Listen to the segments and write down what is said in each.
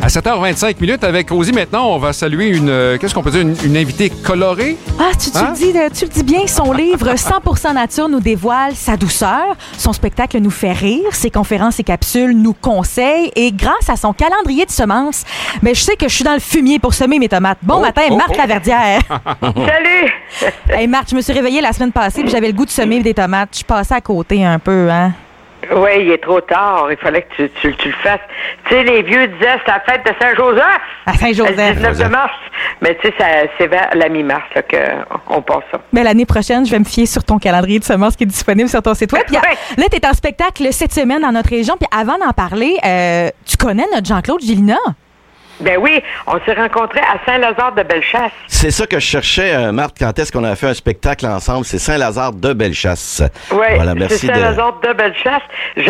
À 7h25 avec Rosie, maintenant, on va saluer qu'est-ce qu'on peut dire, une invitée colorée? Ah, tu le dis bien, son livre 100% nature nous dévoile sa douceur, son spectacle nous fait rire, ses conférences et capsules nous conseillent et grâce à son calendrier de semences, je sais que je suis dans le fumier pour semer mes tomates. Bon matin, Marthe Laverdière. Salut! Hey Marthe, je me suis réveillée la semaine passée puis j'avais le goût de semer des tomates. Je suis passée à côté un peu, hein? Oui, il est trop tard. Il fallait que tu le fasses. Tu sais, les vieux disaient c'est la fête de Saint-Joseph. À Saint-Joseph. Le 19 mars. Mais tu sais, c'est vers la mi-mars qu'on passe ça. Mais l'année prochaine, je vais me fier sur ton calendrier de semences qui est disponible sur ton site web. Puis, là, tu es en spectacle cette semaine dans notre région. Puis avant d'en parler, tu connais notre Jean-Claude Gélina? Ben oui, on s'est rencontrés à Saint-Lazare de Bellechasse. C'est ça que je cherchais, Marthe, quand est-ce qu'on a fait un spectacle ensemble? C'est Saint-Lazare de Bellechasse. Oui, voilà, merci c'est Saint-Lazare de Bellechasse.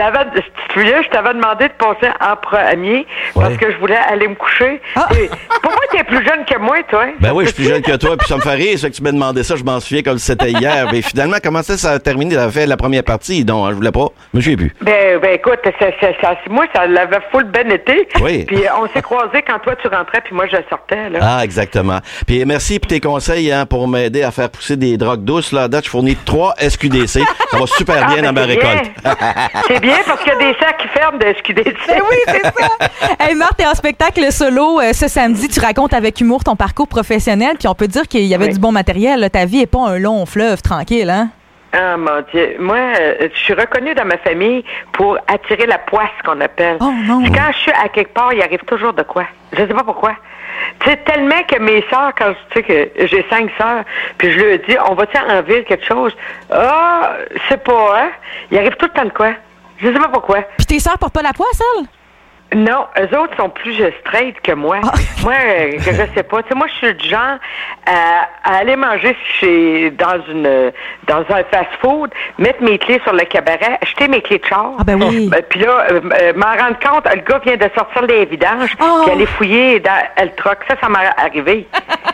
Je t'avais demandé de passer en premier parce que je voulais aller me coucher. Pourquoi tu es plus jeune que moi, toi? Ben oui, je suis plus jeune que toi, puis ça me fait rire, ça que tu m'as demandé ça, je m'en souviens comme si c'était hier. Mais finalement, comment ça a terminé? T'avais fait la première partie, donc je voulais pas. Je me souviens plus. Ben écoute, moi, ça l'avait full ben été. Oui. Puis on s'est croisés quand toi, tu rentrais, puis moi, je sortais. Là. Ah, exactement. Puis merci pour tes conseils pour m'aider à faire pousser des drogues douces. Là, à date, je fournis 3 SQDC. Ça va super bien dans ma récolte. C'est bien parce qu'il y a des sacs qui ferment de SQDC. Ben oui, c'est ça. Hey Marthe, t'es en spectacle solo ce samedi. Tu racontes avec humour ton parcours professionnel, puis on peut dire qu'il y avait du bon matériel. Là. Ta vie n'est pas un long fleuve tranquille, hein? Ah, mon Dieu. Moi, je suis reconnue dans ma famille pour attirer la poisse, qu'on appelle. Oh non. Quand je suis à quelque part, il arrive toujours de quoi. Je sais pas pourquoi. Tu sais, tellement que mes sœurs, quand tu sais que j'ai 5 sœurs, puis je leur dis, on va-tu en ville quelque chose? Ah, c'est pas, hein? Il arrive tout le temps de quoi. Je sais pas pourquoi. Puis tes sœurs portent pas la poisse, elles? Non, eux autres sont plus straight que moi. Moi, je sais pas. Tu sais, moi, je suis du genre à aller manger dans un fast-food, mettre mes clés sur le cabaret, acheter mes clés de char. Ah ben oui. Puis là, m'en rendre compte, le gars vient de sortir les vidanges, puis aller fouiller dans le truck. Ça m'est arrivé.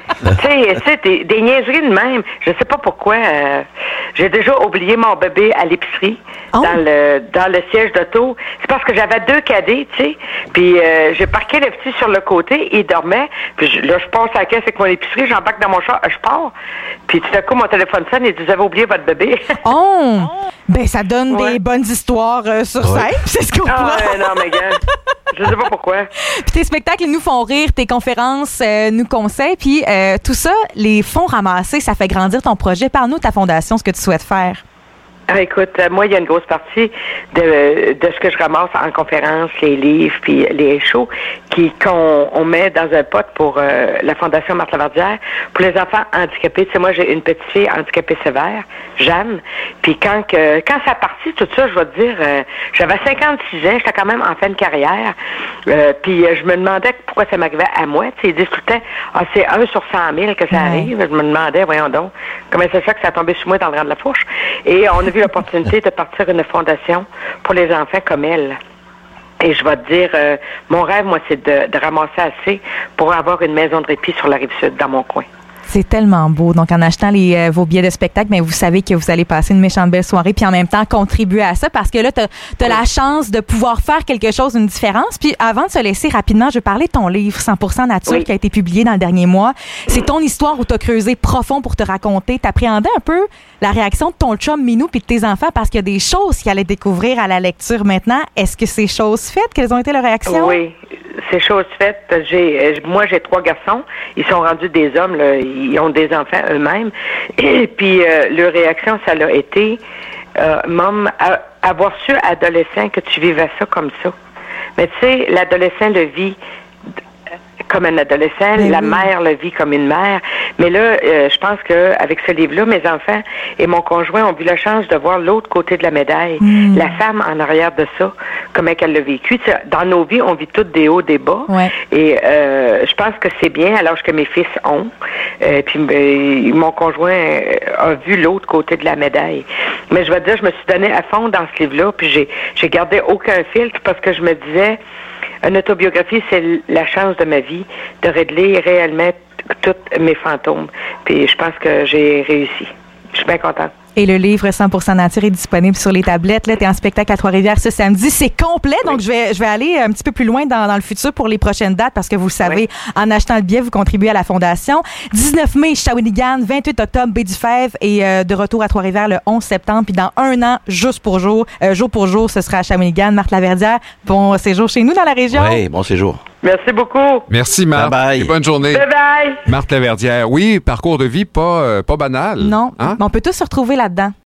Tu sais, des niaiseries de même. Je sais pas pourquoi. J'ai déjà oublié mon bébé à l'épicerie, dans le siège d'auto. C'est parce que j'avais 2 cadets, tu sais. Puis j'ai parqué le petit sur le côté, il dormait. Puis là, je passe à la caisse avec mon épicerie, j'embarque dans mon char, je pars. Puis tout à coup, mon téléphone sonne et dit, vous avez oublié votre bébé. Ben ça donne des bonnes histoires sur scène, c'est ce qu'on voit. Non, mais gars, je sais pas pourquoi. Puis tes spectacles nous font rire, tes conférences nous conseillent, puis tout ça, les fonds ramassés, ça fait grandir ton projet. Parle-nous de ta fondation, ce que tu souhaites faire. Écoute, moi, il y a une grosse partie de ce que je ramasse en conférence, les livres, puis les shows, qu'on met dans un pot pour la Fondation Marthe Laverdière pour les enfants handicapés. Tu sais, moi, j'ai une petite fille handicapée sévère, Jeanne. Puis quand ça a parti, tout ça, je vais te dire, j'avais 56 ans, j'étais quand même en fin de carrière. Puis je me demandais pourquoi ça m'arrivait à moi. Tu sais, ils disent tout le temps, c'est 1 sur 100 000 que ça arrive. Je me demandais, voyons donc, comment c'est ça que ça a tombé sur moi dans le rang de la fourche. Et on a vu l'opportunité de partir une fondation pour les enfants comme elle. Et je vais te dire, mon rêve, moi, c'est de ramasser assez pour avoir une maison de répit sur la Rive-Sud, dans mon coin. C'est tellement beau. Donc, en achetant vos billets de spectacle, vous savez que vous allez passer une méchante belle soirée puis en même temps contribuer à ça parce que là, t'as la chance de pouvoir faire quelque chose, une différence. Puis avant de se laisser rapidement, je veux parler de ton livre 100% nature qui a été publié dans le dernier mois. C'est ton histoire où t'as creusé profond pour te raconter. T'appréhendais un peu la réaction de ton chum Minou puis de tes enfants parce qu'il y a des choses qu'ils allaient découvrir à la lecture maintenant. Est-ce que c'est chose faite? Quelles ont été leurs réactions? Oui, c'est chose faite. Moi, j'ai 3 garçons. Ils sont rendus des hommes, là. Ils ont des enfants eux-mêmes. Et puis, leur réaction, ça a été, Maman, avoir su, adolescent, que tu vivais ça comme ça. Mais tu sais, l'adolescent le vit comme un adolescent, la mère le vit comme une mère. Mais là, je pense qu'avec ce livre-là, mes enfants et mon conjoint ont eu la chance de voir l'autre côté de la médaille. La femme en arrière de ça, comment elle l'a vécu. T'sais, dans nos vies, on vit toutes des hauts, des bas. Ouais. Et je pense que c'est bien, alors que mes fils ont. Puis mon conjoint a vu l'autre côté de la médaille. Mais je vais te dire, je me suis donné à fond dans ce livre-là, puis j'ai gardé aucun filtre parce que je me disais, une autobiographie, c'est la chance de ma vie de régler réellement tous mes fantômes. Puis je pense que j'ai réussi. Je suis bien contente. Et le livre 100% nature est disponible sur les tablettes. Là, t'es en spectacle à Trois-Rivières ce samedi. C'est complet, donc je vais aller un petit peu plus loin dans le futur pour les prochaines dates parce que vous le savez, en achetant le billet, vous contribuez à la Fondation. 19 mai, Shawinigan, 28 octobre, Baie-du-Fèvre et de retour à Trois-Rivières le 11 septembre. Puis dans un an, jour pour jour, ce sera à Shawinigan. Marthe Laverdière, bon séjour chez nous dans la région. Oui, bon séjour. Merci beaucoup. Merci, Marthe. Bye bye. Et bonne journée. Bye bye. Marthe Laverdière. Oui, parcours de vie pas banal. Non, Hein? on peut tous se retrouver là-dedans.